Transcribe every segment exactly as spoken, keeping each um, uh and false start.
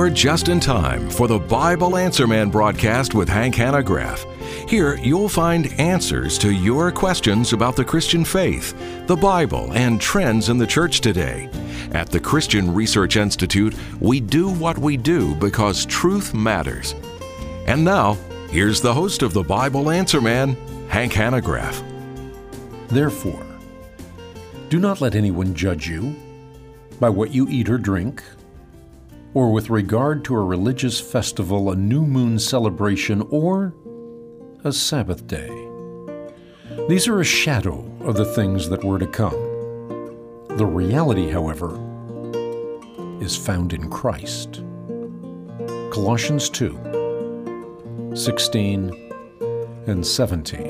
You're just in time for the Bible Answer Man broadcast with Hank Hanegraaff. Here, you'll find answers to your questions about the Christian faith, the Bible, and trends in the church today. At the Christian Research Institute, we do what we do because truth matters. And now, here's the host of the Bible Answer Man, Hank Hanegraaff. Therefore, do not let anyone judge you by what you eat or drink, or with regard to a religious festival, a new moon celebration, or a Sabbath day. These are a shadow of the things that were to come. The reality, however, is found in Christ. Colossians two, sixteen and seventeen.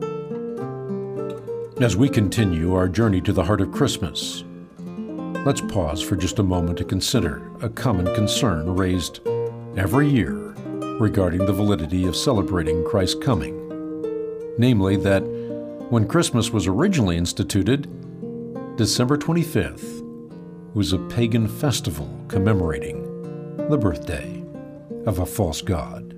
As we continue our journey to the heart of Christmas, let's pause for just a moment to consider a common concern raised every year regarding the validity of celebrating Christ's coming. Namely, that when Christmas was originally instituted, December twenty-fifth was a pagan festival commemorating the birthday of a false god.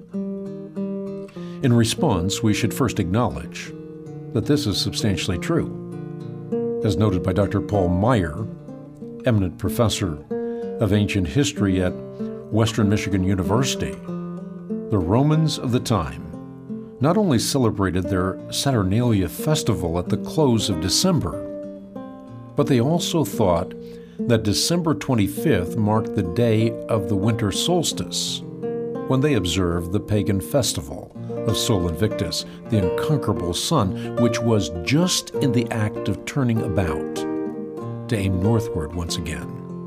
In response, we should first acknowledge that this is substantially true. As noted by Doctor Paul Meyer, eminent professor of ancient history at Western Michigan University, the Romans of the time not only celebrated their Saturnalia festival at the close of December, but they also thought that December twenty-fifth marked the day of the winter solstice, when they observed the pagan festival of Sol Invictus, the unconquerable sun, which was just in the act of turning about to aim northward once again.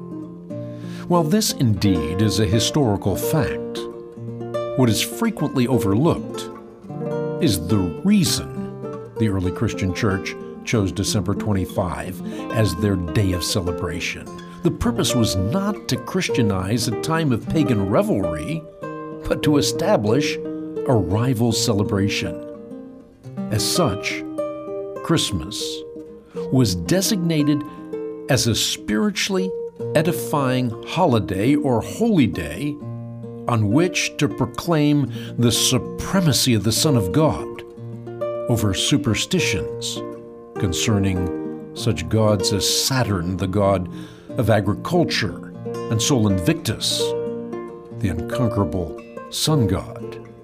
While this indeed is a historical fact, what is frequently overlooked is the reason the early Christian church chose December twenty-fifth as their day of celebration. The purpose was not to Christianize a time of pagan revelry, but to establish a rival celebration. As such, Christmas was designated as a spiritually edifying holiday or holy day on which to proclaim the supremacy of the Son of God over superstitions concerning such gods as Saturn, the god of agriculture, and Sol Invictus, the unconquerable sun god.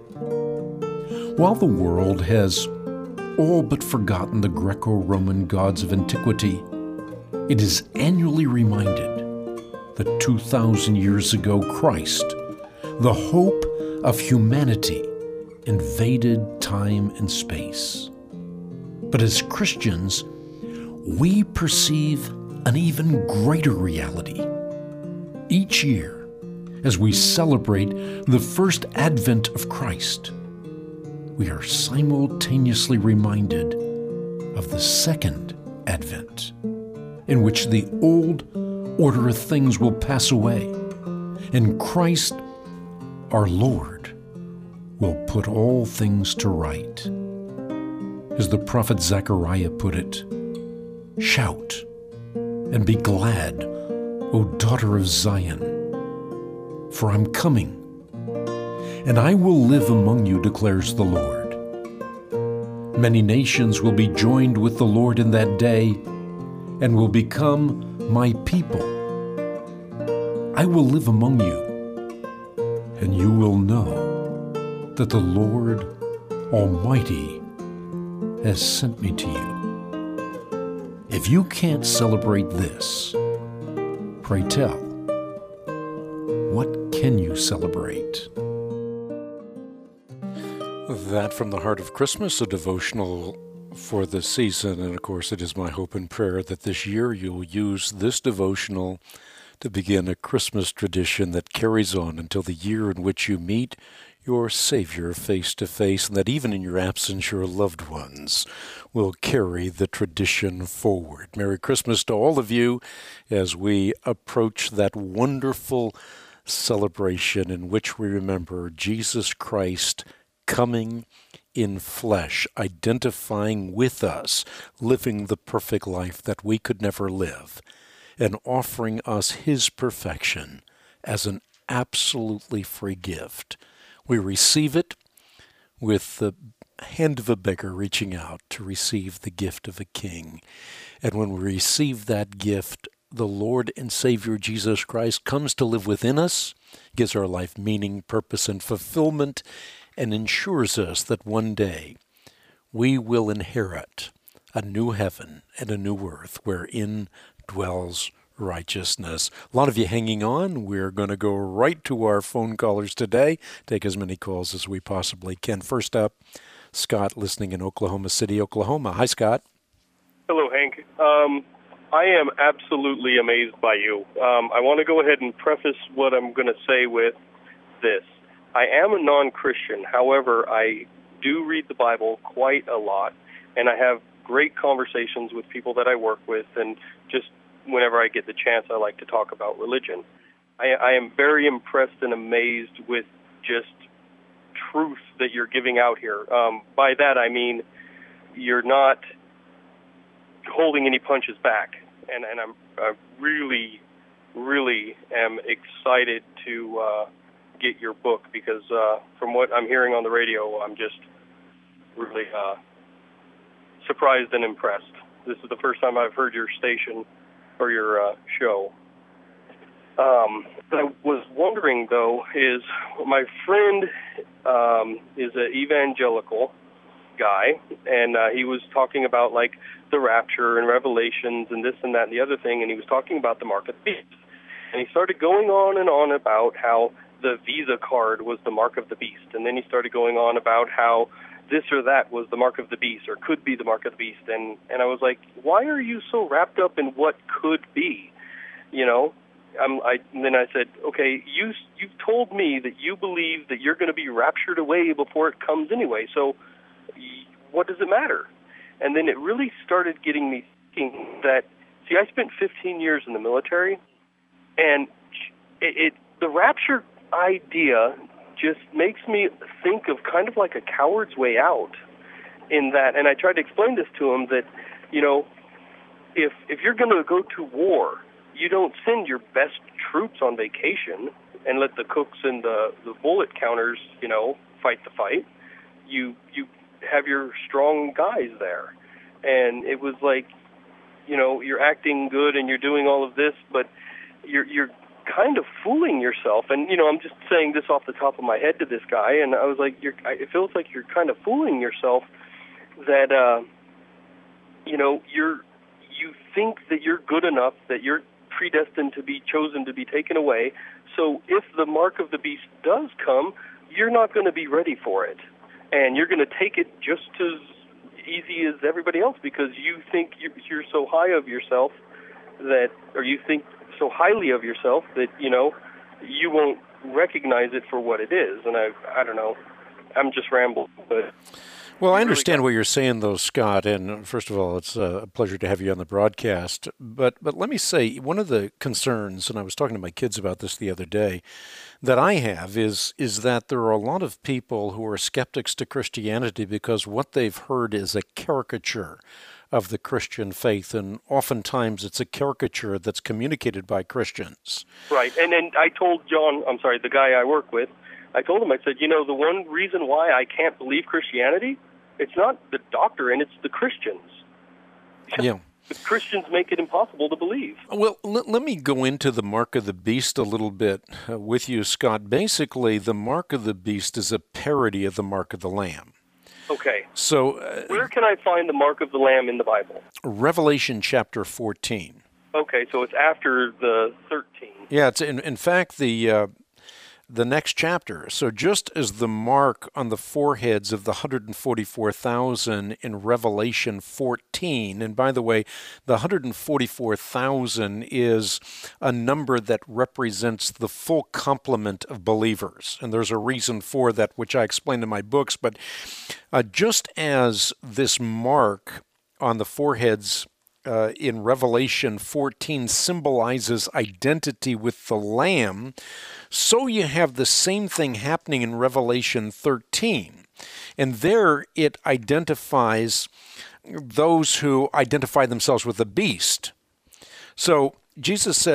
While the world has all but forgotten the Greco-Roman gods of antiquity, it is annually reminded that two thousand years ago Christ, the hope of humanity, invaded time and space. But as Christians, we perceive an even greater reality. Each year, as we celebrate the first advent of Christ, we are simultaneously reminded of the second advent, in which the old order of things will pass away, and Christ, our Lord, will put all things to right. As the prophet Zechariah put it, "Shout and be glad, O daughter of Zion, for I'm coming, and I will live among you, declares the Lord. Many nations will be joined with the Lord in that day, and will become my people. I will live among you, and you will know that the Lord Almighty has sent me to you." If you can't celebrate this, pray tell, what can you celebrate? That from the Heart of Christmas, a devotional for this season. And of course, it is my hope and prayer that this year you'll use this devotional to begin a Christmas tradition that carries on until the year in which you meet your Savior face to face, and that even in your absence, your loved ones will carry the tradition forward. Merry Christmas to all of you as we approach that wonderful celebration in which we remember Jesus Christ coming in flesh, identifying with us, living the perfect life that we could never live, and offering us his perfection as an absolutely free gift. We receive it with the hand of a beggar reaching out to receive the gift of a king. And when we receive that gift, the Lord and Savior Jesus Christ comes to live within us, gives our life meaning, purpose, and fulfillment, and ensures us that one day we will inherit a new heaven and a new earth wherein dwells righteousness. A lot of you hanging on. We're going to go right to our phone callers today, take as many calls as we possibly can. First up, Scott, listening in Oklahoma City, Oklahoma. Hi, Scott. Hello, Hank. Um, I am absolutely amazed by you. Um, I want to go ahead and preface what I'm going to say with this. I am a non-Christian. However, I do read the Bible quite a lot, and I have great conversations with people that I work with, and just whenever I get the chance, I like to talk about religion. I, I am very impressed and amazed with just truth that you're giving out here. Um, by that, I mean you're not holding any punches back, and, and I'm I really, really am excited to uh, get your book because uh, from what I'm hearing on the radio, I'm just really uh, surprised and impressed. This is the first time I've heard your station or your uh, show. Um, I was wondering, though, is my friend um, is an evangelical guy, and uh, he was talking about, like, the rapture and Revelations and this and that and the other thing, and he was talking about the mark of the beast. And he started going on and on about how the Visa card was the mark of the beast, and then he started going on about how this or that was the mark of the beast or could be the mark of the beast. And, and I was like, why are you so wrapped up in what could be, you know? I'm, I, and then I said, okay, you, you've told me that you believe that you're going to be raptured away before it comes anyway, so what does it matter? And then it really started getting me thinking that, see, I spent fifteen years in the military, and it, it the rapture idea just makes me think of kind of like a coward's way out in that, and I tried to explain this to him that, you know, if if you're going to go to war, you don't send your best troops on vacation and let the cooks and the, the bullet counters, you know, fight the fight. You you have your strong guys there. And it was like, you know, you're acting good and you're doing all of this, but you're you're kind of fooling yourself. And, you know, I'm just saying this off the top of my head to this guy, and I was like, you're, it feels like you're kind of fooling yourself that, uh, you know, you're you think that you're good enough, that you're predestined to be chosen to be taken away. So if the mark of the beast does come, you're not going to be ready for it. And you're going to take it just as easy as everybody else because you think you're, you're so high of yourself that, or you think so highly of yourself that, you know, you won't recognize it for what it is. And I, I don't know, I'm just rambling, but... Well, I understand what you're saying, though, Scott, and first of all, it's a pleasure to have you on the broadcast. But but let me say, one of the concerns, and I was talking to my kids about this the other day, that I have is is that there are a lot of people who are skeptics to Christianity because what they've heard is a caricature of the Christian faith, and oftentimes it's a caricature that's communicated by Christians. Right, and and I told John, I'm sorry, the guy I work with, I told him, I said, you know, the one reason why I can't believe Christianity, it's not the doctrine, it's the Christians. Yeah. The Christians make it impossible to believe. Well, let, let me go into the mark of the beast a little bit uh, with you, Scott. Basically, the mark of the beast is a parody of the mark of the Lamb. Okay. So, uh, where can I find the mark of the Lamb in the Bible? Revelation chapter fourteen. Okay, so it's after the thirteen. Yeah, it's in, in fact the... Uh, The next chapter. So just as the mark on the foreheads of the one hundred forty-four thousand in Revelation fourteen, and by the way, the one hundred forty-four thousand is a number that represents the full complement of believers. And there's a reason for that, which I explain in my books. But uh, just as this mark on the foreheads Uh, in Revelation fourteen symbolizes identity with the Lamb, so you have the same thing happening in Revelation thirteen. And there it identifies those who identify themselves with the beast. So Jesus says,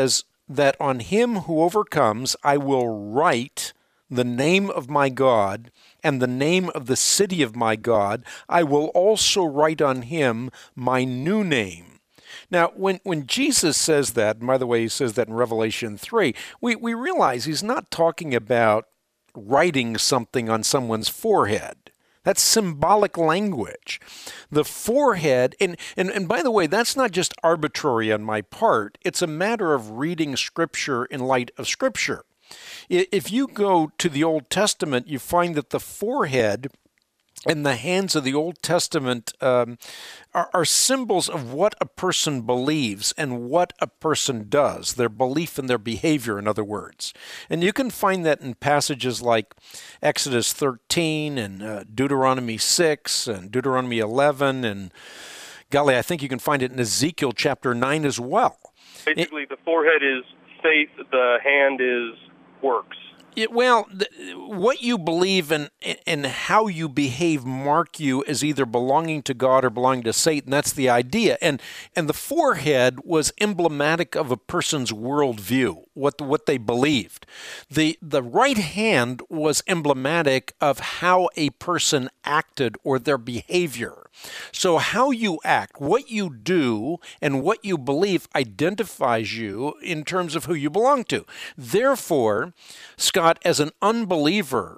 that on him who overcomes I will write the name of my God and the name of the city of my God. I will also write on him my new name. Now, when, when Jesus says that, and by the way, he says that in Revelation three, we, we realize he's not talking about writing something on someone's forehead. That's symbolic language. The forehead, and, and, and by the way, that's not just arbitrary on my part. It's a matter of reading Scripture in light of Scripture. If you go to the Old Testament, you find that the forehead and the hands of the Old Testament um, are, are symbols of what a person believes and what a person does, their belief and their behavior, in other words. And you can find that in passages like Exodus thirteen and uh, Deuteronomy six and Deuteronomy eleven, and golly, I think you can find it in Ezekiel chapter nine as well. Basically, it, the forehead is faith, the hand is works. It, well, th- what you believe and and how you behave mark you as either belonging to God or belonging to Satan. That's the idea. And and the forehead was emblematic of a person's worldview, what what they believed. The the right hand was emblematic of how a person acted or their behavior. So how you act, what you do, and what you believe identifies you in terms of who you belong to. Therefore, Scott, as an unbeliever,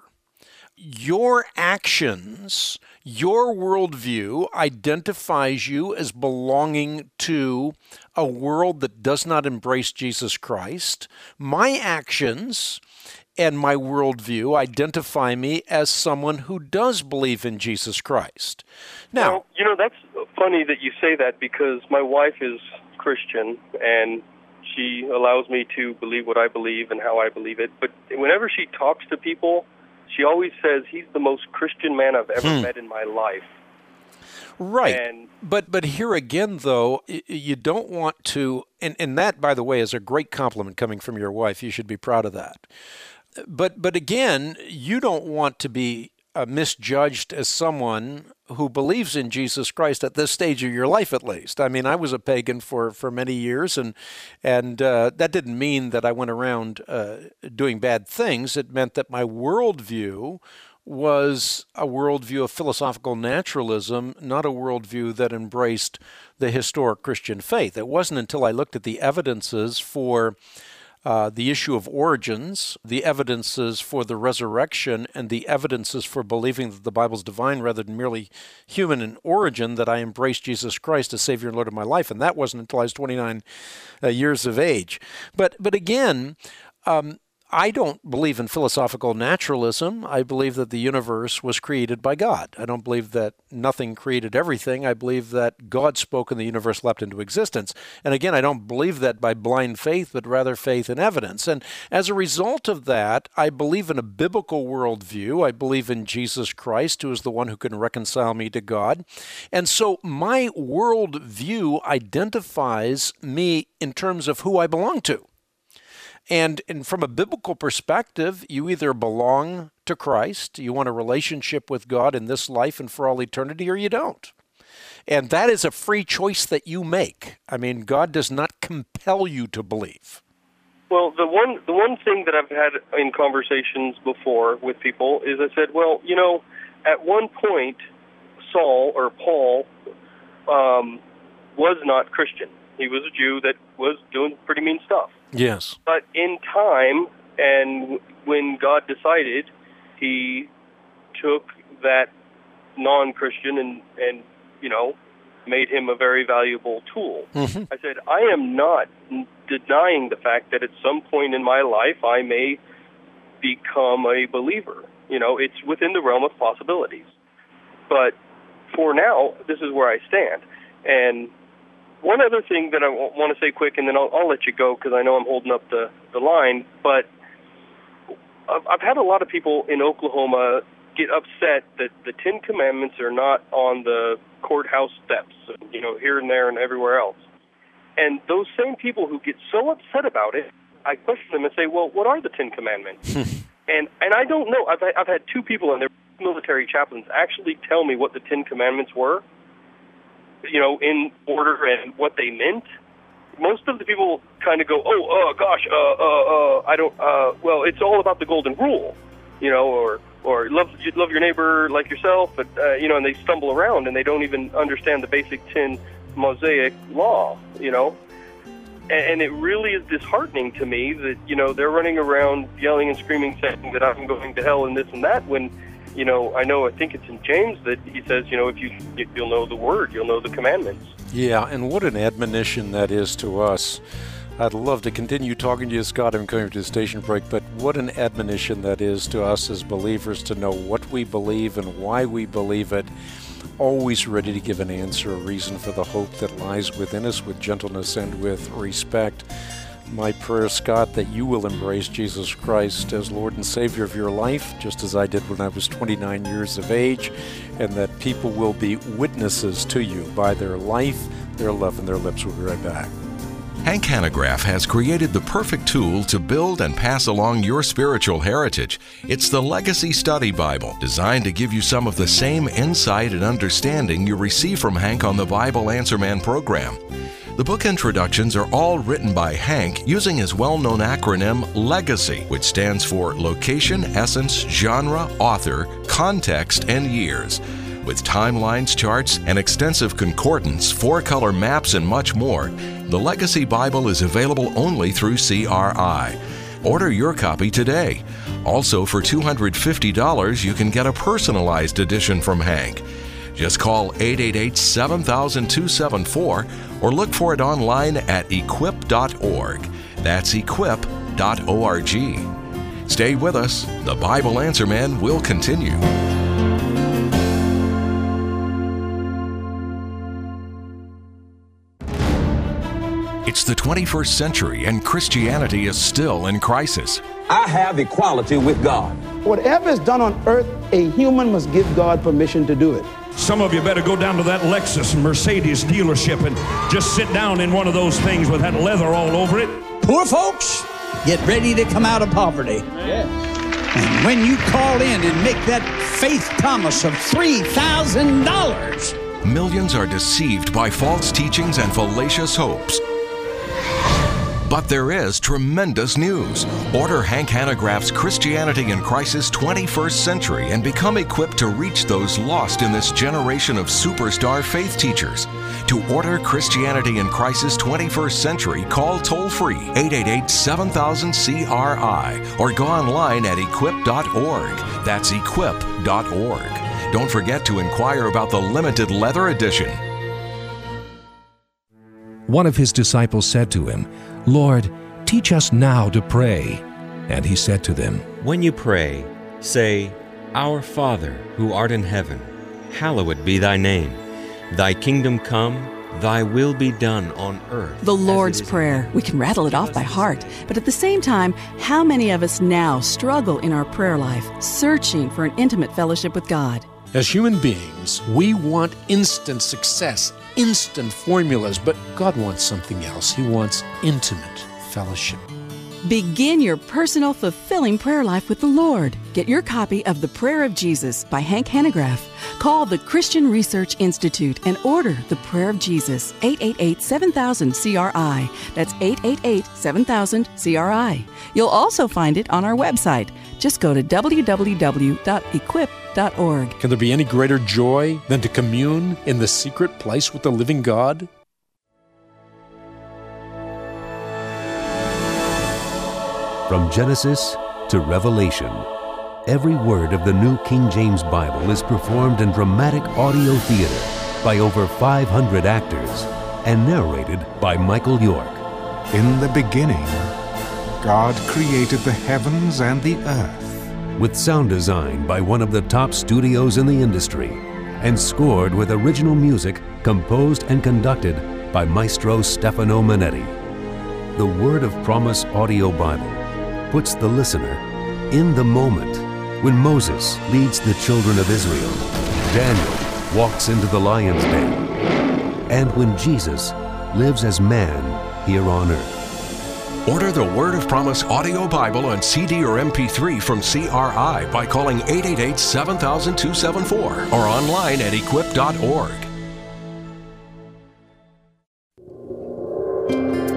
your actions, your worldview identifies you as belonging to a world that does not embrace Jesus Christ. My actions and my worldview identify me as someone who does believe in Jesus Christ. Now, well, you know, that's funny that you say that, because my wife is Christian, and she allows me to believe what I believe and how I believe it. But whenever she talks to people, she always says, he's the most Christian man I've ever hmm. met in my life. Right. And, but but here again, though, you don't want to, and, and that, by the way, is a great compliment coming from your wife. You should be proud of that. But but again, you don't want to be uh, misjudged as someone who believes in Jesus Christ at this stage of your life, at least. I mean, I was a pagan for, for many years, and and uh, that didn't mean that I went around uh, doing bad things. It meant that my worldview was a worldview of philosophical naturalism, not a worldview that embraced the historic Christian faith. It wasn't until I looked at the evidences for Uh, the issue of origins, the evidences for the resurrection, and the evidences for believing that the Bible's divine rather than merely human in origin, that I embraced Jesus Christ as Savior and Lord of my life. And that wasn't until I was twenty-nine uh, years of age. But, but again, um, I don't believe in philosophical naturalism. I believe that the universe was created by God. I don't believe that nothing created everything. I believe that God spoke and the universe leapt into existence. And again, I don't believe that by blind faith, but rather faith and evidence. And as a result of that, I believe in a biblical worldview. I believe in Jesus Christ, who is the one who can reconcile me to God. And so my worldview identifies me in terms of who I belong to. And, and from a biblical perspective, you either belong to Christ, you want a relationship with God in this life and for all eternity, or you don't. And that is a free choice that you make. I mean, God does not compel you to believe. Well, the one the one thing that I've had in conversations before with people is I said, well, you know, at one point, Saul or Paul um, was not Christian. He was a Jew that was doing pretty mean stuff. Yes. But in time, and when God decided, he took that non-Christian and, and you know, made him a very valuable tool. Mm-hmm. I said, I am not denying the fact that at some point in my life I may become a believer. You know, it's within the realm of possibilities. But for now, this is where I stand. And one other thing that I want to say quick, and then I'll, I'll let you go because I know I'm holding up the, the line, but I've, I've had a lot of people in Oklahoma get upset that the Ten Commandments are not on the courthouse steps, you know, here and there and everywhere else. And those same people who get so upset about it, I question them and say, well, what are the Ten Commandments? and and I don't know. I've, I've had two people, and they're military chaplains, actually tell me what the Ten Commandments were, you know, in order and what they meant. most of the people kind of go, oh, uh, gosh, uh, uh, uh, I don't, uh, well, it's all about the golden rule, you know, or or love love your neighbor like yourself, but, uh, you know, and they stumble around and they don't even understand the basic ten Mosaic law, you know. And it really is disheartening to me that, you know, they're running around yelling and screaming, saying that I'm going to hell and this and that, when, you know, I know, I think it's in James that he says, you know, if you, you'll know the word, you'll know the commandments. Yeah, and what an admonition that is to us. I'd love to continue talking to you, Scott. I'm coming to the station break, but what an admonition that is to us as believers to know what we believe and why we believe it. Always ready to give an answer, a reason for the hope that lies within us with gentleness and with respect. My prayer, Scott, that you will embrace Jesus Christ as Lord and Savior of your life, just as I did when I was twenty-nine years of age, and that people will be witnesses to you by their life, their love, and their lips. We'll be right back. Hank Hanegraaff has created the perfect tool to build and pass along your spiritual heritage. It's the Legacy Study Bible, designed to give you some of the same insight and understanding you receive from Hank on the Bible Answer Man program. The book introductions are all written by Hank using his well-known acronym LEGACY, which stands for Location, Essence, Genre, Author, Context, and Years. With timelines, charts, and extensive concordance, four-color maps, and much more, the Legacy Bible is available only through C R I. Order your copy today. Also, for two hundred fifty dollars, you can get a personalized edition from Hank. Just call eight eight eight, seven thousand, two seven four or look for it online at equip dot org. That's equip dot org. Stay with us. The Bible Answer Man will continue. It's the twenty-first century and Christianity is still in crisis. I have equality with God. Whatever is done on earth, a human must give God permission to do it. Some of you better go down to that Lexus Mercedes dealership and just sit down in one of those things with that leather all over it. Poor folks, get ready to come out of poverty. Yes. And when you call in and make that faith promise of three thousand dollars. Millions are deceived by false teachings and fallacious hopes. But there is tremendous news. Order Hank Hanegraaff's Christianity in Crisis twenty-first Century and become equipped to reach those lost in this generation of superstar faith teachers. To order Christianity in Crisis twenty-first Century, call toll-free eight eight eight, seven thousand, C R I or go online at equip dot org. That's equip dot org. Don't forget to inquire about the limited leather edition. One of his disciples said to him, "Lord, teach us now to pray." And he said to them, "When you pray, say, Our Father, who art in heaven, hallowed be thy name. Thy kingdom come, thy will be done on earth." The Lord's Prayer. We can rattle it off by heart. But at the same time, how many of us now struggle in our prayer life, searching for an intimate fellowship with God? As human beings, we want instant success, instant formulas, but God wants something else. He wants intimate fellowship. Begin your personal, fulfilling prayer life with the Lord. Get your copy of The Prayer of Jesus by Hank Hanegraaff. Call the Christian Research Institute and order The Prayer of Jesus, eight eight eight, seven thousand, C R I. That's eight eight eight, seven thousand, C R I. You'll also find it on our website. Just go to w w w dot equip dot org. Can there be any greater joy than to commune in the secret place with the living God? From Genesis to Revelation, every word of the New King James Bible is performed in dramatic audio theater by over five hundred actors and narrated by Michael York. In the beginning, God created the heavens and the earth. With sound design by one of the top studios in the industry and scored with original music composed and conducted by Maestro Stefano Manetti. The Word of Promise Audio Bible puts the listener in the moment when Moses leads the children of Israel, Daniel walks into the lion's den, and when Jesus lives as man here on earth. Order the Word of Promise Audio Bible on C D or M P three from C R I by calling eight eight eight, seven thousand, two seven four or online at equip dot org.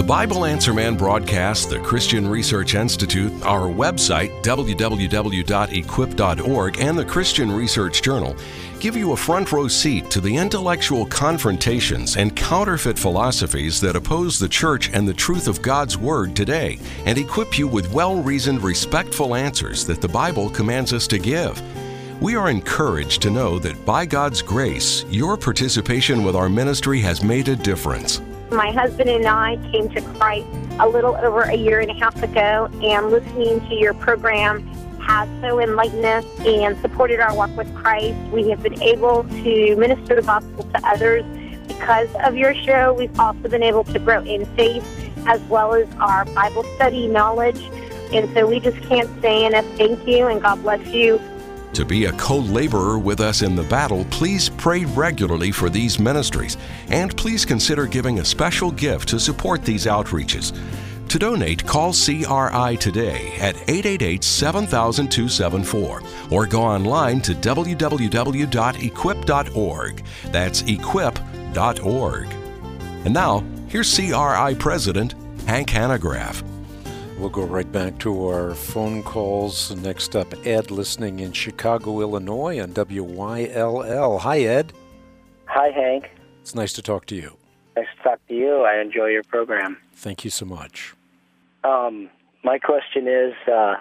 Bible Answer Man broadcast, the Christian Research Institute, our website, w w w dot equip dot org, and the Christian Research Journal give you a front row seat to the intellectual confrontations and counterfeit philosophies that oppose the church and the truth of God's Word today, and equip you with well-reasoned, respectful answers that the Bible commands us to give. We are encouraged to know that by God's grace, your participation with our ministry has made a difference. My husband and I came to Christ a little over a year and a half ago, and listening to your program has so enlightened us and supported our walk with Christ. We have been able to minister the gospel to others because of your show. We've also been able to grow in faith as well as our Bible study knowledge. And so we just can't say enough thank you, and God bless you. To be a co-laborer with us in the battle, please pray regularly for these ministries, and please consider giving a special gift to support these outreaches. To donate, call C R I today at eight eight eight, seven thousand, two seven four or go online to w w w dot equip dot org. That's equip dot org. And now, here's C R I President Hank Hanegraaff. We'll go right back to our phone calls. Next up, Ed, listening in Chicago, Illinois on W Y L L. Hi, Ed. Hi, Hank. It's nice to talk to you. Nice to talk to you. I enjoy your program. Thank you so much. Um, my question is, uh,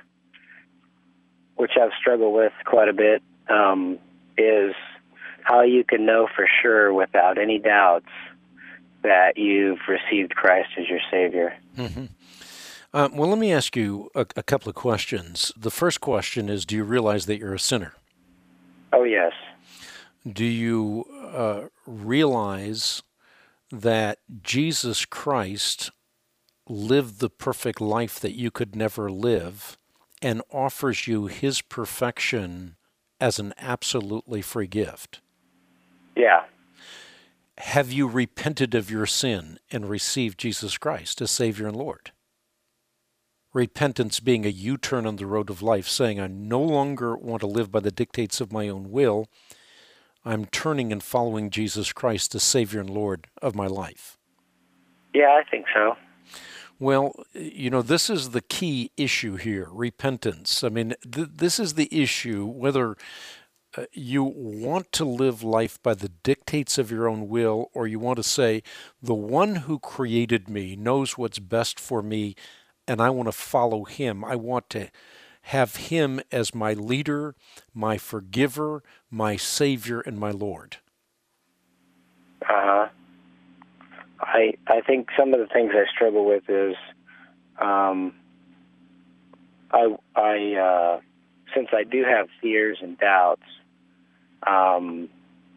which I've struggled with quite a bit, um, is how you can know for sure without any doubts that you've received Christ as your Savior. Mm-hmm. Uh, well, let me ask you a, a couple of questions. The first question is, do you realize that you're a sinner? Oh, yes. Do you uh, realize that Jesus Christ lived the perfect life that you could never live and offers you his perfection as an absolutely free gift? Yeah. Have you repented of your sin and received Jesus Christ as Savior and Lord? Repentance being a U-turn on the road of life, saying, I no longer want to live by the dictates of my own will. I'm turning and following Jesus Christ as Savior and Lord of my life. Yeah, I think so. Well, you know, this is the key issue here, repentance. I mean, th- this is the issue, whether uh, you want to live life by the dictates of your own will, or you want to say, the one who created me knows what's best for me, and I want to follow him. I want to have him as my leader, my forgiver, my Savior, and my Lord. Uh-huh. I I think some of the things I struggle with is, um, I, I uh, since I do have fears and doubts, um,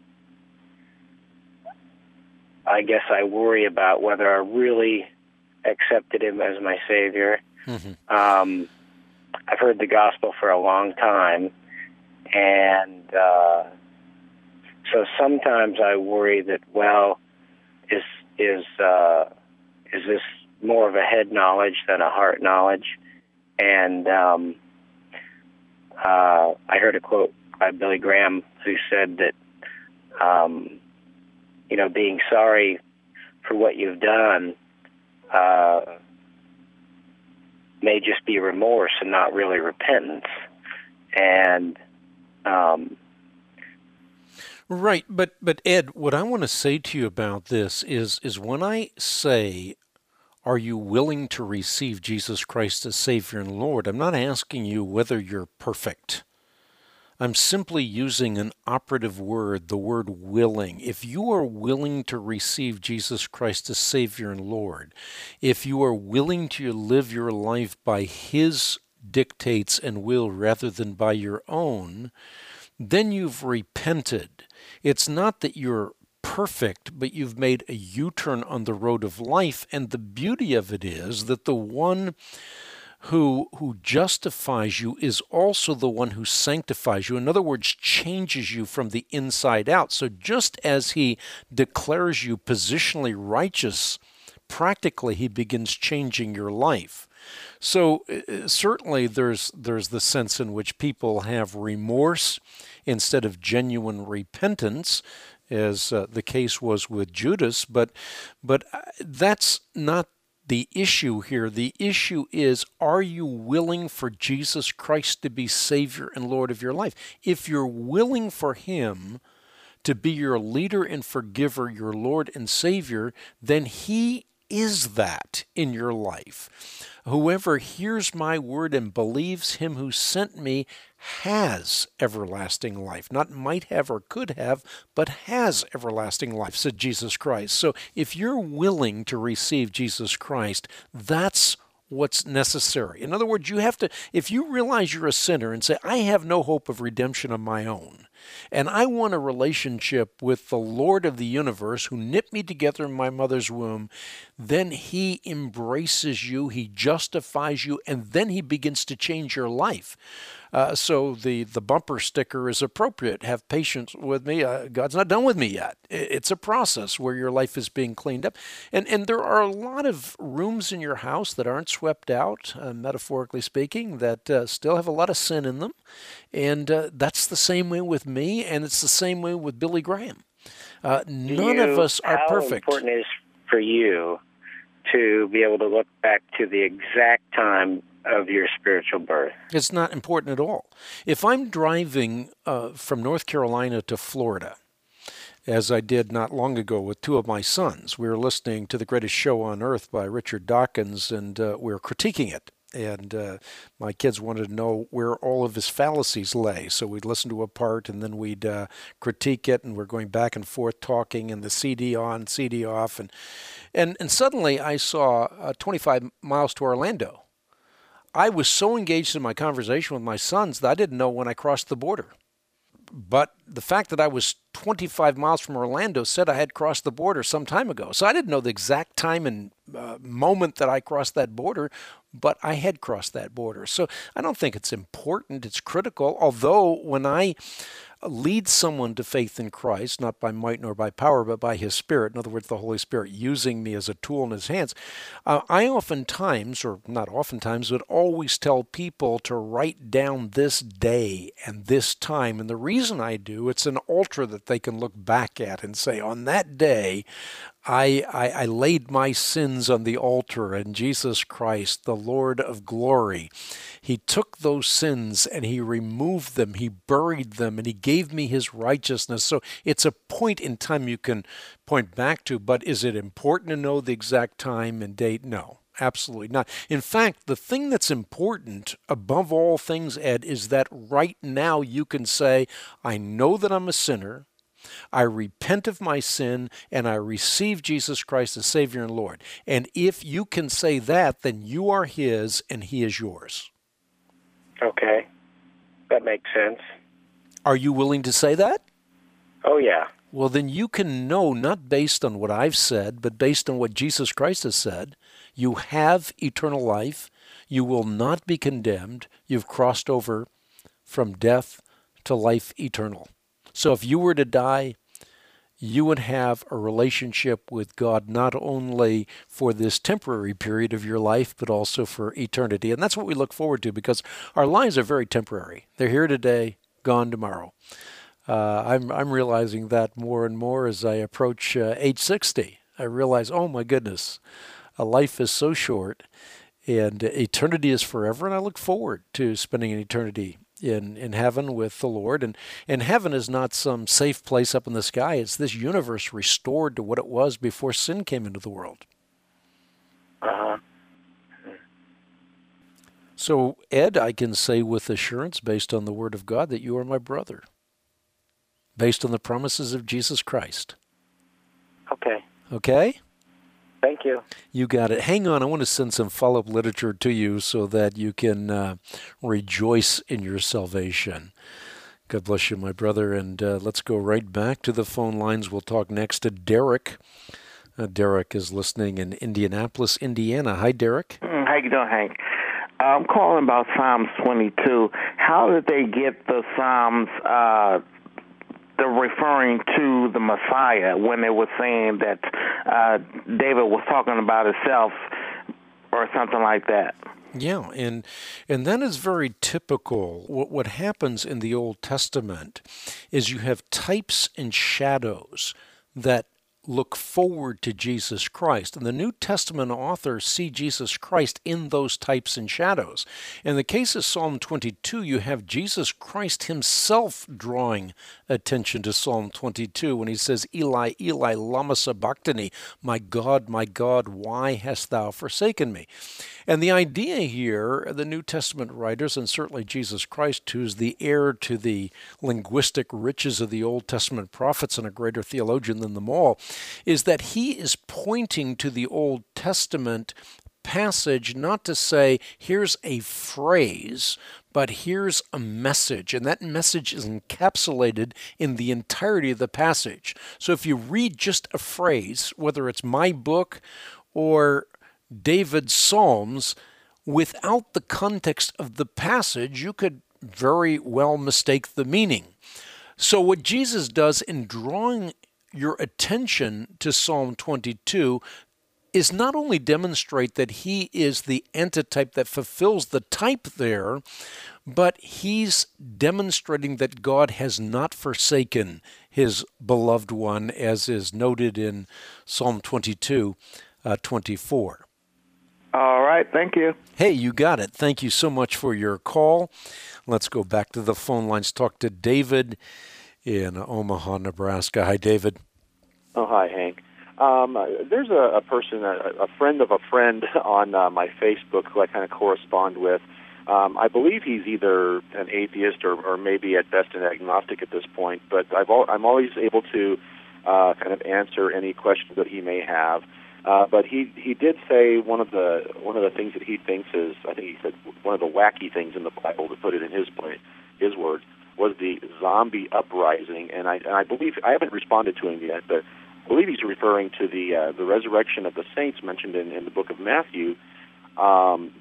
I guess I worry about whether I really accepted him as my Savior. Mm-hmm. Um, I've heard the gospel for a long time, and uh, so sometimes I worry that, well, is is uh, is this more of a head knowledge than a heart knowledge? And um, uh, I heard a quote by Billy Graham who said that, um, you know, being sorry for what you've done Uh, may just be remorse and not really repentance. And um, right, but but Ed, what I want to say to you about this is is when I say, are you willing to receive Jesus Christ as Savior and Lord, I'm not asking you whether you're perfect. I'm simply using an operative word, the word willing. If you are willing to receive Jesus Christ as Savior and Lord, if you are willing to live your life by his dictates and will rather than by your own, then you've repented. It's not that you're perfect, but you've made a U-turn on the road of life, and the beauty of it is that the one who who justifies you is also the one who sanctifies you. In other words, changes you from the inside out. So just as he declares you positionally righteous, practically he begins changing your life. So uh, certainly there's there's the sense in which people have remorse instead of genuine repentance, as uh, the case was with Judas, but but that's not the issue here. The issue is, are you willing for Jesus Christ to be Savior and Lord of your life? If you're willing for Him to be your leader and forgiver, your Lord and Savior, then He is that in your life. Whoever hears my word and believes Him who sent me has everlasting life. Not might have or could have, but has everlasting life, said Jesus Christ. So if you're willing to receive Jesus Christ, that's what's necessary. In other words, you have to, if you realize you're a sinner and say, I have no hope of redemption of my own, and I want a relationship with the Lord of the universe who knit me together in my mother's womb, then He embraces you, He justifies you, and then He begins to change your life. Uh, so the, the bumper sticker is appropriate. Have patience with me. Uh, God's not done with me yet. It's a process where your life is being cleaned up. And, and there are a lot of rooms in your house that aren't swept out, uh, metaphorically speaking, that uh, still have a lot of sin in them. And uh, that's the same way with me, and it's the same way with Billy Graham. Uh, none you, of us are how perfect. How important is for you to be able to look back to the exact time of your spiritual birth? It's not important at all. If I'm driving uh, from North Carolina to Florida, as I did not long ago with two of my sons, we were listening to The Greatest Show on Earth by Richard Dawkins, and uh, we were critiquing it. And uh, my kids wanted to know where all of his fallacies lay. So we'd listen to a part, and then we'd uh, critique it, and we're going back and forth talking, and the C D on, C D off. And and, and suddenly I saw uh, twenty-five miles to Orlando. I was so engaged in my conversation with my sons that I didn't know when I crossed the border. But the fact that I was twenty-five miles from Orlando said I had crossed the border some time ago. So I didn't know the exact time and uh, moment that I crossed that border, but I had crossed that border. So I don't think it's important. It's critical. Although when I lead someone to faith in Christ, not by might nor by power, but by His Spirit, in other words, the Holy Spirit using me as a tool in His hands, uh, I oftentimes, or not oftentimes, but always tell people to write down this day and this time. And the reason I do, it's an altar that they can look back at and say, on that day, I, I, I laid my sins on the altar, and Jesus Christ, the Lord of glory, He took those sins and He removed them, He buried them, and He gave me His righteousness. So it's a point in time you can point back to, but is it important to know the exact time and date? No, absolutely not. In fact, the thing that's important above all things, Ed, is that right now you can say, I know that I'm a sinner, I repent of my sin, and I receive Jesus Christ as Savior and Lord. And if you can say that, then you are His and He is yours. Okay. That makes sense. Are you willing to say that? Oh, yeah. Well, then you can know, not based on what I've said, but based on what Jesus Christ has said, you have eternal life. You will not be condemned. You've crossed over from death to life eternal. So if you were to die, you would have a relationship with God not only for this temporary period of your life, but also for eternity. And that's what we look forward to, because our lives are very temporary. They're here today, gone tomorrow. Uh, I'm, I'm realizing that more and more as I approach uh, age sixty. I realize, oh my goodness, a life is so short, and eternity is forever, and I look forward to spending an eternity in, in heaven with the Lord. And, and heaven is not some safe place up in the sky. It's this universe restored to what it was before sin came into the world. Uh-huh. So, Ed, I can say with assurance, based on the Word of God, that you are my brother, based on the promises of Jesus Christ. Okay. Okay? Thank you. You got it. Hang on. I want to send some follow-up literature to you so that you can uh, rejoice in your salvation. God bless you, my brother. And uh, let's go right back to the phone lines. We'll talk next to Derek. Uh, Derek is listening in Indianapolis, Indiana. Hi, Derek. Mm, how you doing, Hank? I'm calling about Psalms twenty-two. How did they get the Psalms uh they're referring to the Messiah when they were saying that uh, David was talking about himself or something like that? Yeah, and and that is very typical. What, what happens in the Old Testament is you have types and shadows that look forward to Jesus Christ. And the New Testament authors see Jesus Christ in those types and shadows. In the case of Psalm twenty-two, you have Jesus Christ himself drawing attention to Psalm twenty-two when he says, Eli, Eli, lama sabachthani, my God, my God, why hast thou forsaken me? And the idea here, the New Testament writers, and certainly Jesus Christ, who's the heir to the linguistic riches of the Old Testament prophets and a greater theologian than them all, is that he is pointing to the Old Testament passage not to say, here's a phrase, but here's a message, and that message is encapsulated in the entirety of the passage. So if you read just a phrase, whether it's my book or David's Psalms, without the context of the passage, you could very well mistake the meaning. So what Jesus does in drawing your attention to Psalm twenty-two is not only demonstrate that he is the antitype that fulfills the type there, but he's demonstrating that God has not forsaken his beloved one, as is noted in Psalm twenty-two, uh, twenty-four. All right, thank you. Hey, you got it. Thank you so much for your call. Let's go back to the phone lines. Talk to David in Omaha, Nebraska. Hi, David. Oh, hi, Hank. Um, there's a, a person, a, a friend of a friend on uh, my Facebook who I kind of correspond with. Um, I believe he's either an atheist or, or maybe at best an agnostic at this point, but I've al- I'm always able to uh, kind of answer any questions that he may have. Uh, but he, he did say one of the one of the things that he thinks is, I think he said one of the wacky things in the Bible, to put it in his point, his words, was the zombie uprising. And I and I believe, I haven't responded to him yet, but I believe he's referring to the uh, the resurrection of the saints mentioned in, in the book of Matthew, um,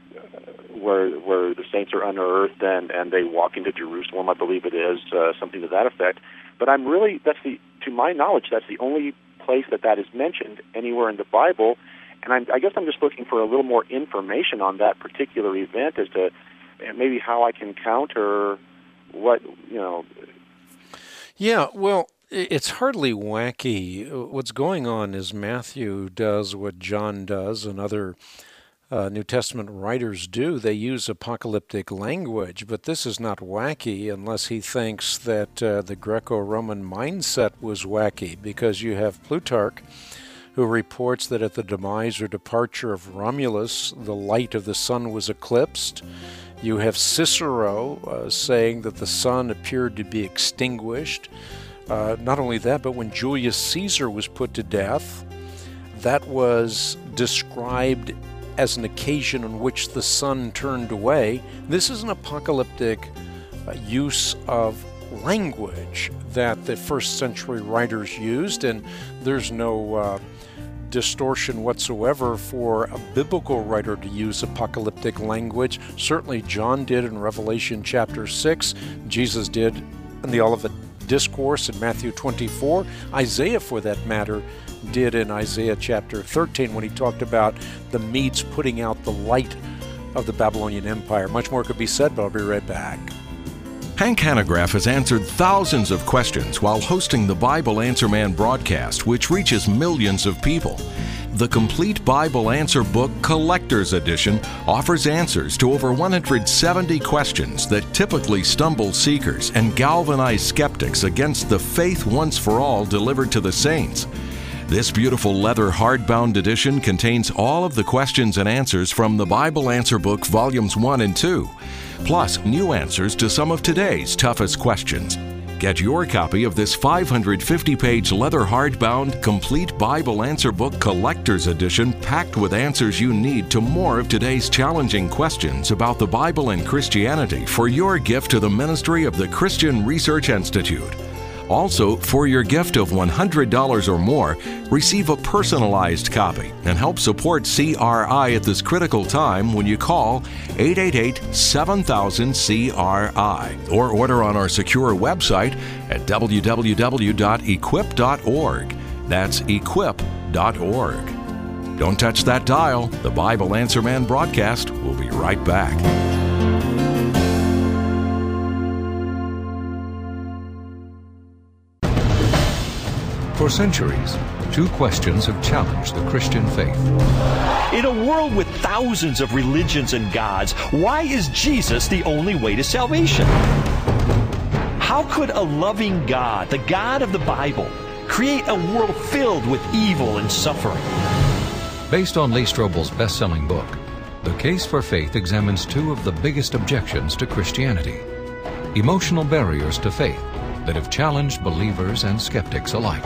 where where the saints are unearthed and, and they walk into Jerusalem, I believe it is, uh, something to that effect. But I'm really, that's the, to my knowledge, that's the only place that that is mentioned anywhere in the Bible, and I'm, I guess I'm just looking for a little more information on that particular event as to maybe how I can counter what, you know. Yeah, well, it's hardly wacky. What's going on is Matthew does what John does and other uh, New Testament writers do. They use apocalyptic language, but this is not wacky unless he thinks that uh, the Greco-Roman mindset was wacky, because you have Plutarch, who reports that at the demise or departure of Romulus, the light of the sun was eclipsed. You have Cicero uh, saying that the sun appeared to be extinguished. Uh, not only that, but when Julius Caesar was put to death, that was described as an occasion on which the sun turned away. This is an apocalyptic uh, use of language that the first century writers used, and there's no uh, distortion whatsoever for a biblical writer to use apocalyptic language. Certainly John did in Revelation chapter six. Jesus did in the Olivet Discourse in Matthew twenty-four. Isaiah, for that matter, did in Isaiah chapter thirteen when he talked about the Medes putting out the light of the Babylonian Empire. Much more could be said, but I'll be right back. Hank Hanegraaff has answered thousands of questions while hosting the Bible Answer Man broadcast, which reaches millions of people. The Complete Bible Answer Book Collector's Edition offers answers to over one hundred seventy questions that typically stumble seekers and galvanize skeptics against the faith once for all delivered to the saints. This beautiful leather hardbound edition contains all of the questions and answers from the Bible Answer Book Volumes one and two, plus new answers to some of today's toughest questions. Get your copy of this five hundred fifty page leather hardbound Complete Bible Answer Book Collector's Edition, packed with answers you need to more of today's challenging questions about the Bible and Christianity, for your gift to the ministry of the Christian Research Institute. Also, for your gift of one hundred dollars or more, receive a personalized copy and help support C R I at this critical time when you call eight eight eight, seven thousand, C R I or order on our secure website at w w w dot equip dot org. That's equip dot org. Don't touch that dial. The Bible Answer Man broadcast will be right back. For centuries, two questions have challenged the Christian faith. In a world with thousands of religions and gods, why is Jesus the only way to salvation? How could a loving God, the God of the Bible, create a world filled with evil and suffering? Based on Lee Strobel's best-selling book, The Case for Faith examines two of the biggest objections to Christianity, emotional barriers to faith that have challenged believers and skeptics alike.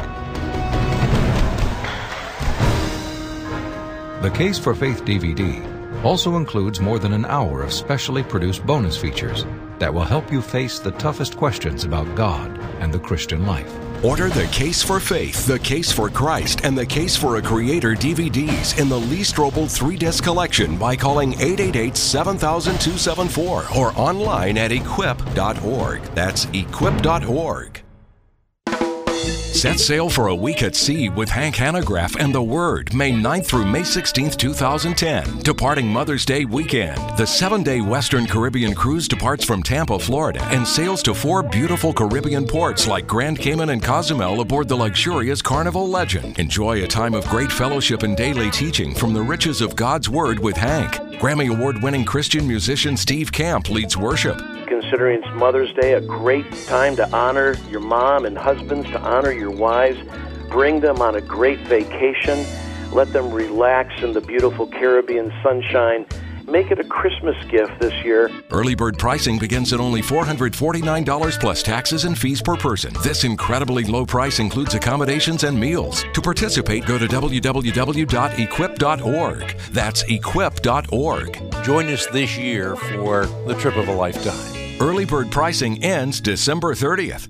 The Case for Faith D V D also includes more than an hour of specially produced bonus features that will help you face the toughest questions about God and the Christian life. Order The Case for Faith, The Case for Christ, and The Case for a Creator D V Ds in the Lee Strobel three-disc collection by calling eight eight eight, seven thousand, two seven four or online at equip dot org. That's equip dot org. Set sail for a week at sea with Hank Hanegraaff and the Word, May ninth through May sixteenth, two thousand ten. Departing Mother's Day weekend, the seven-day Western Caribbean cruise departs from Tampa, Florida, and sails to four beautiful Caribbean ports like Grand Cayman and Cozumel aboard the luxurious Carnival Legend. Enjoy a time of great fellowship and daily teaching from the riches of God's Word with Hank. Grammy Award-winning Christian musician Steve Camp leads worship. Considering it's Mother's Day, a great time to honor your mom, and husbands to honor your wives. Bring them on a great vacation. Let them relax in the beautiful Caribbean sunshine. Make it a Christmas gift this year. Early bird pricing begins at only four hundred forty-nine dollars plus taxes and fees per person. This incredibly low price includes accommodations and meals. To participate, go to w w w dot equip dot org. That's equip dot org. Join us this year for the trip of a lifetime. Early bird pricing ends December thirtieth.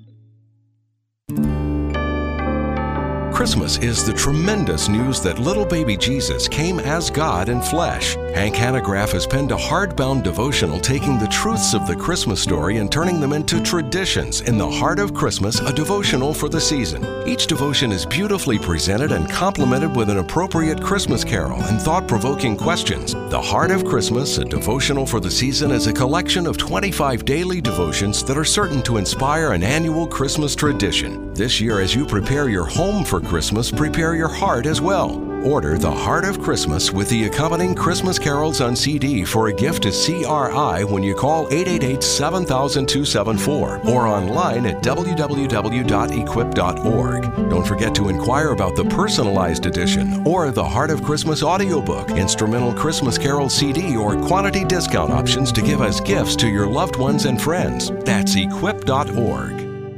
Christmas is the tremendous news that little baby Jesus came as God in flesh. Hank Hanegraaff has penned a hardbound devotional taking the truths of the Christmas story and turning them into traditions in the Heart of Christmas, a devotional for the season. Each devotion is beautifully presented and complemented with an appropriate Christmas carol and thought-provoking questions. The Heart of Christmas, a devotional for the season, is a collection of twenty-five daily devotions that are certain to inspire an annual Christmas tradition. This year, as you prepare your home for Christmas, prepare your heart as well. Order The Heart of Christmas with the accompanying Christmas carols on C D for a gift to C R I when you call eight eight eight, seven thousand, two seven four or online at w w w dot equip dot org. Don't forget to inquire about the personalized edition or the Heart of Christmas audiobook, instrumental Christmas carol C D, or quantity discount options to give as gifts to your loved ones and friends. That's equip dot org.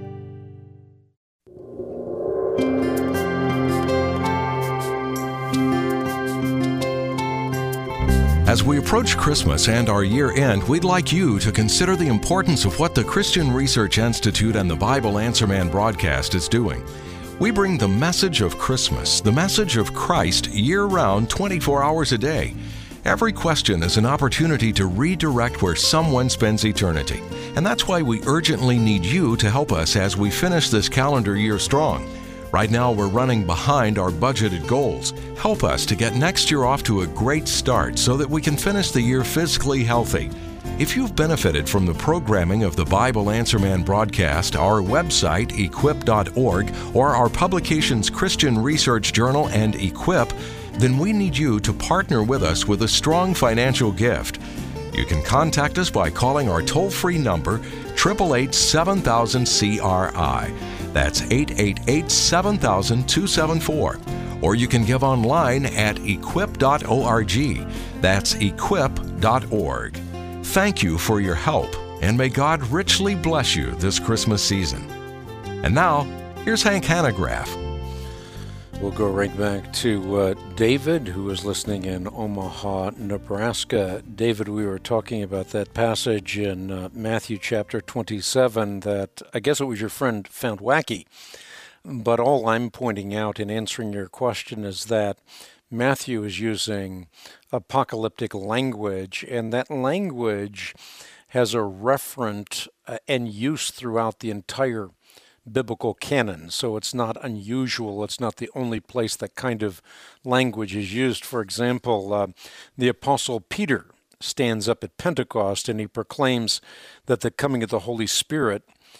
As we approach Christmas and our year end, we'd like you to consider the importance of what the Christian Research Institute and the Bible Answer Man broadcast is doing. We bring the message of Christmas, the message of Christ, year-round, twenty-four hours a day. Every question is an opportunity to redirect where someone spends eternity. And that's why we urgently need you to help us as we finish this calendar year strong. Right now, we're running behind our budgeted goals. Help us to get next year off to a great start so that we can finish the year physically healthy. If you've benefited from the programming of the Bible Answer Man broadcast, our website, equip dot org, or our publications Christian Research Journal and Equip, then we need you to partner with us with a strong financial gift. You can contact us by calling our toll-free number, eight eight eight, seven thousand, C R I. That's eight eight eight, seven thousand, two seven four. Or you can give online at equip dot org. That's equip dot org. Thank you for your help, and may God richly bless you this Christmas season. And now, here's Hank Hanegraaff. We'll go right back to uh, David, who is listening in Omaha, Nebraska. David, we were talking about that passage in uh, Matthew chapter twenty-seven that I guess it was your friend found wacky. But all I'm pointing out in answering your question is that Matthew is using apocalyptic language, and that language has a referent uh, and use throughout the entire biblical canon, so it's not unusual. It's not the only place that kind of language is used. For example, uh, the Apostle Peter stands up at Pentecost and he proclaims that the coming of the Holy Spirit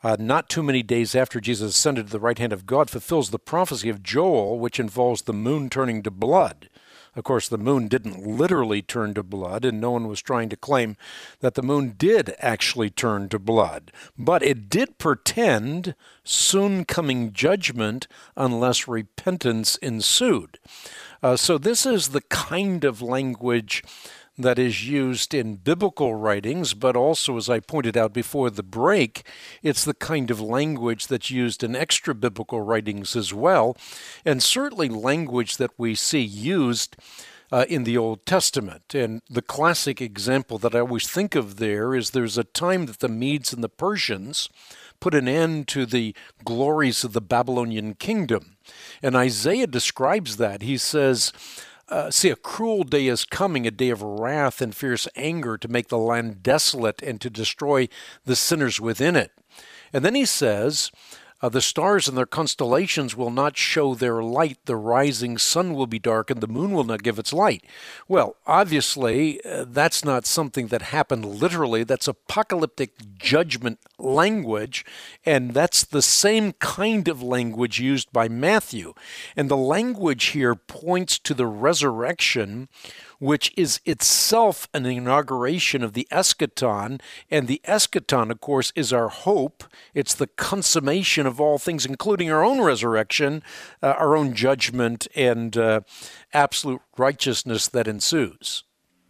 uh, not too many days after Jesus ascended to the right hand of God, fulfills the prophecy of Joel, which involves the moon turning to blood. Of course, the moon didn't literally turn to blood, and no one was trying to claim that the moon did actually turn to blood. But it did portend soon coming judgment unless repentance ensued. Uh, so this is the kind of language that is used in biblical writings, but also, as I pointed out before the break, it's the kind of language that's used in extra-biblical writings as well, and certainly language that we see used uh, in the Old Testament. And the classic example that I always think of there is there's a time that the Medes and the Persians put an end to the glories of the Babylonian kingdom. And Isaiah describes that. He says, Uh, see, a cruel day is coming, a day of wrath and fierce anger to make the land desolate and to destroy the sinners within it. And then he says, uh, the stars and their constellations will not show their light. The rising sun will be darkened. The moon will not give its light. Well, obviously, uh, that's not something that happened literally. That's apocalyptic judgment language, and that's the same kind of language used by Matthew. And the language here points to the resurrection, which is itself an inauguration of the eschaton, and the eschaton, of course, is our hope. It's the consummation of all things, including our own resurrection, uh, our own judgment, and uh, absolute righteousness that ensues.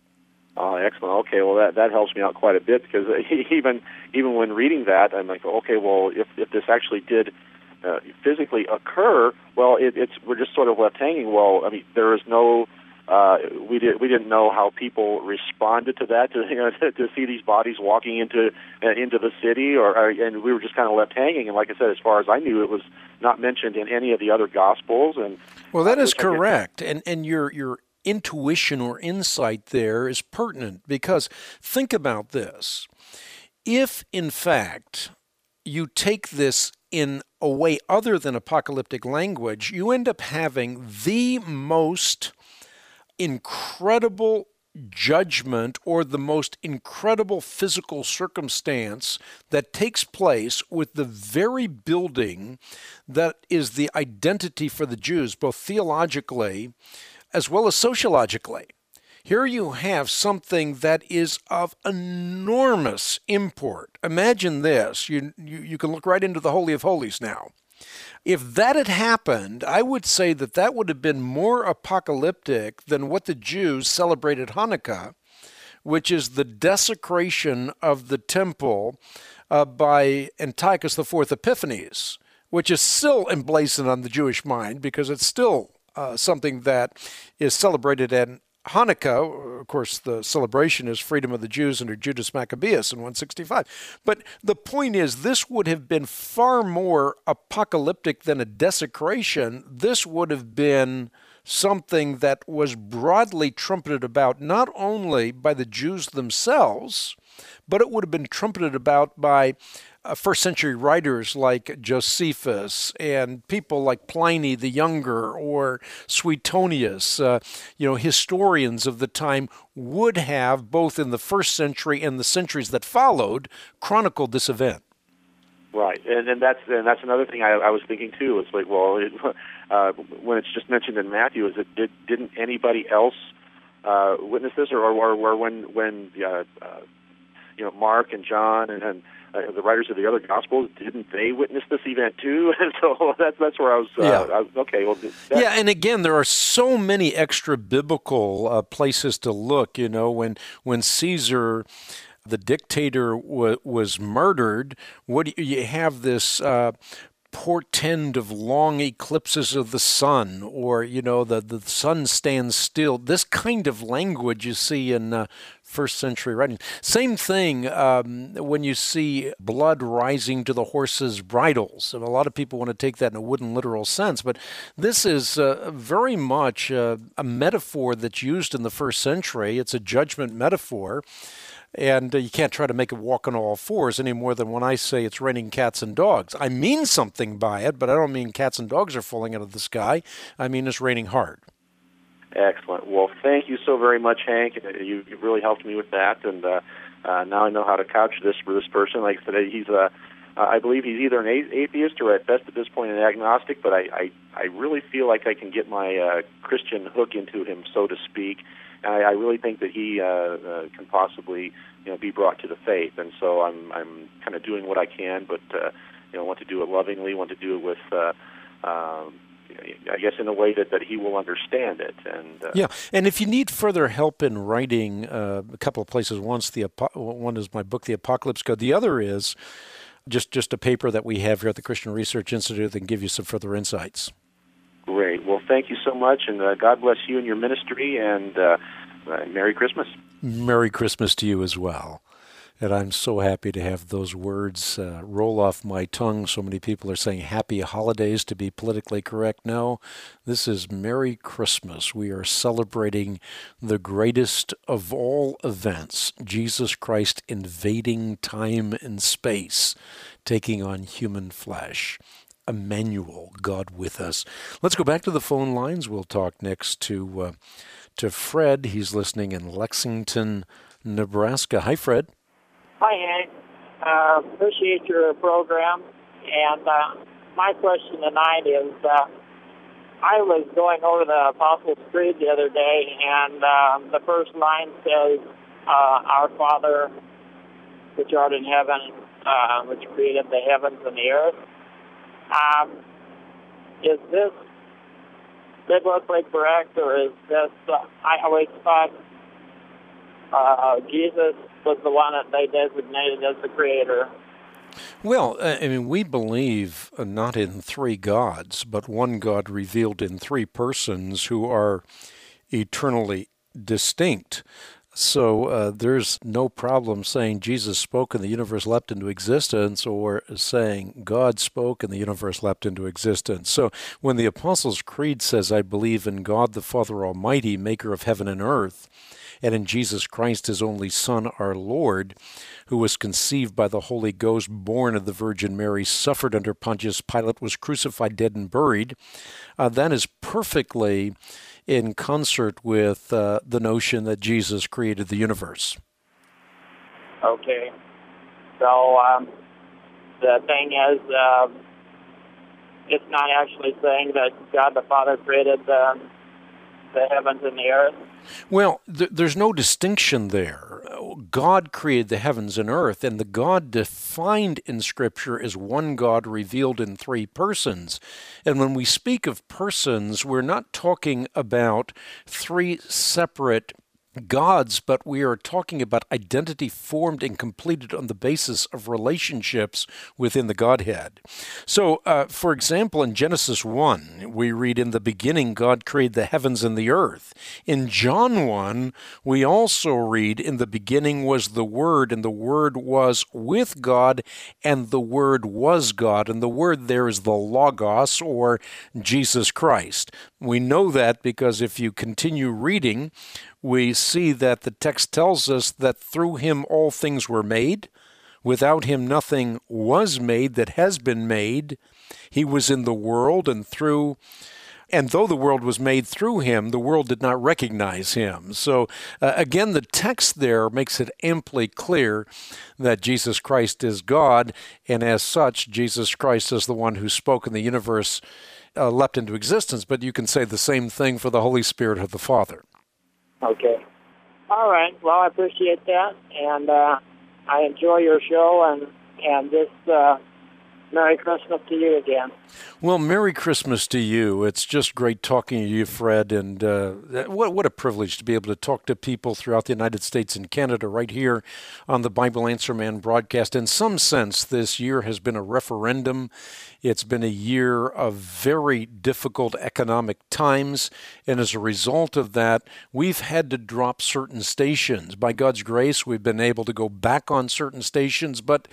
Oh, excellent. Okay, well, that, that helps me out quite a bit, because even even when reading that, I'm like, okay, well, if, if this actually did uh, physically occur, well, it, it's we're just sort of left hanging. Well, I mean, there is no, uh, we, did, we didn't know how people responded to that, to, you know, to, to see these bodies walking into uh, into the city, or, or and we were just kind of left hanging. And like I said, as far as I knew, it was not mentioned in any of the other Gospels. And well, that is correct. And and your your intuition or insight there is pertinent, because think about this. If, in fact, you take this in a way other than apocalyptic language, you end up having the most incredible judgment or the most incredible physical circumstance that takes place with the very building that is the identity for the Jews, both theologically as well as sociologically. Here you have something that is of enormous import. Imagine this. You, you, you can look right into the Holy of Holies now. If that had happened, I would say that that would have been more apocalyptic than what the Jews celebrated Hanukkah, which is the desecration of the temple uh, by Antiochus the Fourth Epiphanes, which is still emblazoned on the Jewish mind because it's still uh, something that is celebrated in Hanukkah. Of course, the celebration is freedom of the Jews under Judas Maccabeus in one sixty-five. But the point is, this would have been far more apocalyptic than a desecration. This would have been something that was broadly trumpeted about not only by the Jews themselves, but it would have been trumpeted about by Uh, first century writers like Josephus and people like Pliny the Younger or Suetonius. Uh, you know, historians of the time would have, both in the first century and the centuries that followed, chronicled this event. Right, and, and that's and that's another thing I, I was thinking too. It's like, well, it, uh, when it's just mentioned in Matthew, is it did, didn't anybody else uh, witness this, or or, or when when uh, uh, you know, Mark and John and, and Uh, the writers of the other Gospels, didn't they witness this event too? And so that's that's where I was. Uh, yeah. I was okay. Well, that, yeah, and again, there are so many extra biblical uh, places to look. You know, when when Caesar, the dictator, w- was murdered, what do you, you have this Uh, portend of long eclipses of the sun, or, you know, the, the sun stands still. This kind of language you see in uh, first century writing. Same thing um, when you see blood rising to the horses' bridles. And a lot of people want to take that in a wooden literal sense, but this is uh, very much uh, a metaphor that's used in the first century. It's a judgment metaphor. And uh, you can't try to make it walk on all fours any more than when I say it's raining cats and dogs. I mean something by it, but I don't mean cats and dogs are falling out of the sky. I mean it's raining hard. Excellent. Well, thank you so very much, Hank. You, you really helped me with that, and uh, uh, now I know how to couch this for this person. Like I said, he's a Uh, I believe he's either an a- atheist or at best at this point an agnostic, but I, I, I really feel like I can get my uh, Christian hook into him, so to speak. And I, I really think that he uh, uh, can possibly, you know, be brought to the faith. And so I'm I'm kind of doing what I can, but uh, you know, want to do it lovingly, want to do it with, uh, um, I guess, in a way that, that he will understand it. And uh, yeah, and if you need further help in writing, uh, a couple of places. Once the one is my book, The Apocalypse Code. The other is just just a paper that we have here at the Christian Research Institute that can give you some further insights. Great. Well, thank you so much, and uh, God bless you and your ministry, and uh, uh, Merry Christmas. Merry Christmas to you as well. And I'm so happy to have those words uh, roll off my tongue. So many people are saying happy holidays to be politically correct. No, this is Merry Christmas. We are celebrating the greatest of all events, Jesus Christ invading time and space, taking on human flesh. Emmanuel, God with us. Let's go back to the phone lines. We'll talk next to uh, to Fred. He's listening in Lexington, Nebraska. Hi, Fred. Hi, Hank. Uh, appreciate your program. And uh, my question tonight is, uh, I was going over the Apostles' Creed the other day, and uh, the first line says, uh, Our Father, which art in heaven, uh, which created the heavens and the earth. Um, is this biblically correct, or is this, uh, I always thought uh, Jesus was the one that they designated as the creator. Well, I mean, we believe not in three gods, but one God revealed in three persons who are eternally distinct. So uh, there's no problem saying Jesus spoke and the universe leapt into existence, or saying God spoke and the universe leapt into existence. So when the Apostles' Creed says, I believe in God the Father Almighty, maker of heaven and earth, and in Jesus Christ, his only Son, our Lord, who was conceived by the Holy Ghost, born of the Virgin Mary, suffered under Pontius Pilate, was crucified, dead, and buried, uh, that is perfectly in concert with uh, the notion that Jesus created the universe. Okay. So um, the thing is, uh, it's not actually saying that God the Father created the, the heavens and the earth? Well, th- there's no distinction there. God created the heavens and earth, and the God defined in Scripture is one God revealed in three persons. And when we speak of persons, we're not talking about three separate gods, but we are talking about identity formed and completed on the basis of relationships within the Godhead. So, uh, for example, in Genesis one, we read, in the beginning, God created the heavens and the earth. In John one, we also read, in the beginning was the Word, and the Word was with God, and the Word was God. And the Word there is the Logos, or Jesus Christ. We know that because if you continue reading, we see that the text tells us that through him all things were made. Without him nothing was made that has been made. He was in the world, and through, and though the world was made through him, the world did not recognize him. So uh, again, the text there makes it amply clear that Jesus Christ is God, and as such, Jesus Christ is the one who spoke in the universe, uh, leapt into existence. But you can say the same thing for the Holy Spirit of the Father. Okay. All right. Well, I appreciate that, and uh, I enjoy your show, and and just uh, Merry Christmas to you again. Well, Merry Christmas to you. It's just great talking to you, Fred, and uh, what what a privilege to be able to talk to people throughout the United States and Canada right here on the Bible Answer Man broadcast. In some sense, this year has been a referendum. It's been a year of very difficult economic times, and as a result of that, we've had to drop certain stations. By God's grace, we've been able to go back on certain stations, but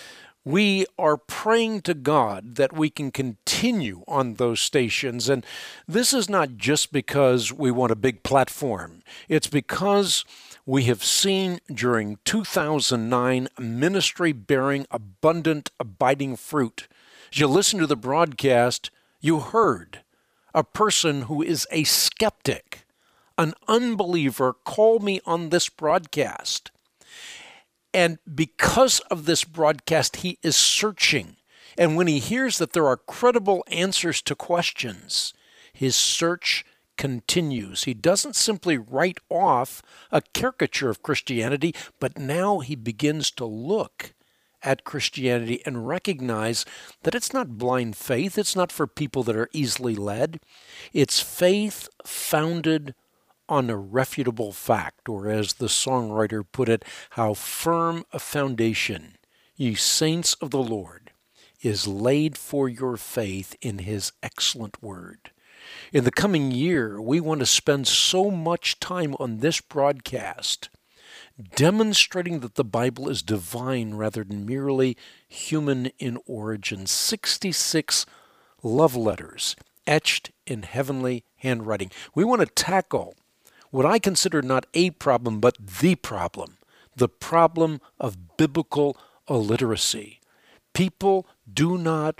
we are praying to God that we can continue on those stations. And this is not just because we want a big platform. It's because we have seen during two thousand nine ministry bearing abundant, abiding fruit. As you listen to the broadcast, you heard a person who is a skeptic, an unbeliever, call me on this broadcast. And because of this broadcast, he is searching. And when he hears that there are credible answers to questions, his search continues. He doesn't simply write off a caricature of Christianity, but now he begins to look at Christianity and recognize that it's not blind faith. It's not for people that are easily led. It's faith founded on a refutable fact, or as the songwriter put it, how firm a foundation, ye saints of the Lord, is laid for your faith in his excellent word. In the coming year, we want to spend so much time on this broadcast demonstrating that the Bible is divine rather than merely human in origin. sixty-six love letters etched in heavenly handwriting. We want to tackle what I consider not a problem, but the problem, the problem of biblical illiteracy. People do not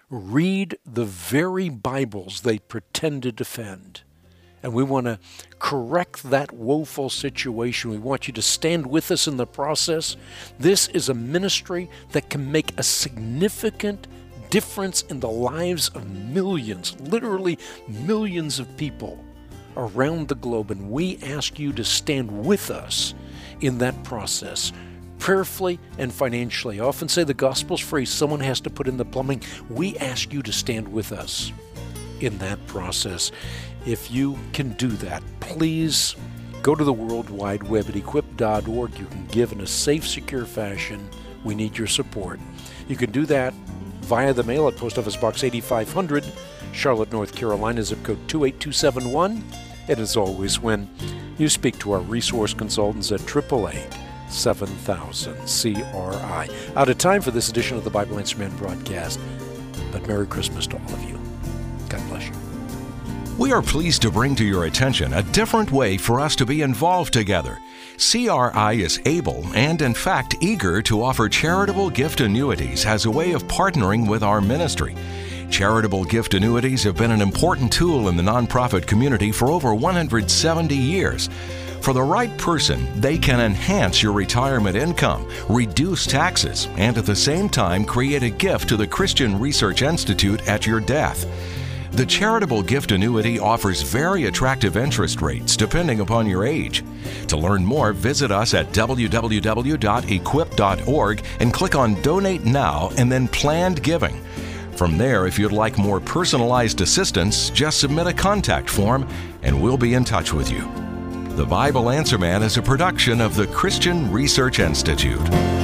read the very Bibles they pretend to defend. And we want to correct that woeful situation. We want you to stand with us in the process. This is a ministry that can make a significant difference in the lives of millions, literally millions of people around the globe. And we ask you to stand with us in that process, prayerfully and financially. I often say the gospel's free. Someone has to put in the plumbing. We ask you to stand with us in that process. If you can do that, please go to the World Wide Web at equip dot org. You can give in a safe, secure fashion. We need your support. You can do that via the mail at Post Office Box eighty-five hundred, Charlotte, North Carolina, zip code two eight two seven one. And as always, when you speak to our resource consultants at eight eight eight, seven thousand C R I. Out of time for this edition of the Bible Answer Man broadcast, but Merry Christmas to all of you. God bless you. We are pleased to bring to your attention a different way for us to be involved together. C R I is able and, in fact, eager to offer charitable gift annuities as a way of partnering with our ministry. Charitable gift annuities have been an important tool in the nonprofit community for over one hundred seventy years. For the right person, they can enhance your retirement income, reduce taxes, and at the same time create a gift to the Christian Research Institute at your death. The charitable gift annuity offers very attractive interest rates depending upon your age. To learn more, visit us at w w w dot equip dot org and click on Donate Now and then Planned Giving. From there, if you'd like more personalized assistance, just submit a contact form and we'll be in touch with you. The Bible Answer Man is a production of the Christian Research Institute.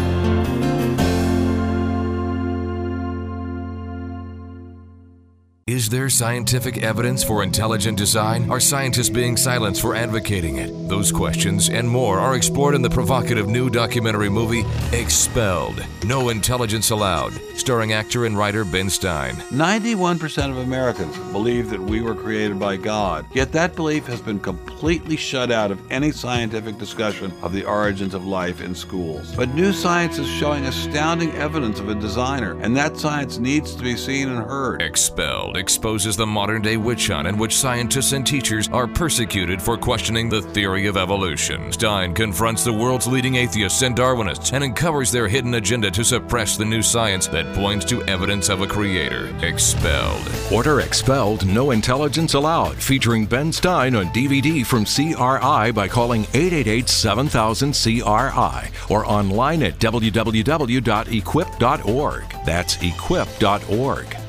Is there scientific evidence for intelligent design? Are scientists being silenced for advocating it? Those questions and more are explored in the provocative new documentary movie, Expelled, No Intelligence Allowed, starring actor and writer Ben Stein. ninety-one percent of Americans believe that we were created by God, yet that belief has been completely shut out of any scientific discussion of the origins of life in schools. But new science is showing astounding evidence of a designer, and that science needs to be seen and heard. Expelled exposes the modern-day witch hunt in which scientists and teachers are persecuted for questioning the theory of evolution. Stein confronts the world's leading atheists and Darwinists and uncovers their hidden agenda to suppress the new science that points to evidence of a creator. Expelled. Order Expelled, No Intelligence Allowed, featuring Ben Stein on D V D from C R I by calling eight eight eight, seven thousand C R I or online at w w w dot equip dot org. That's equip dot org.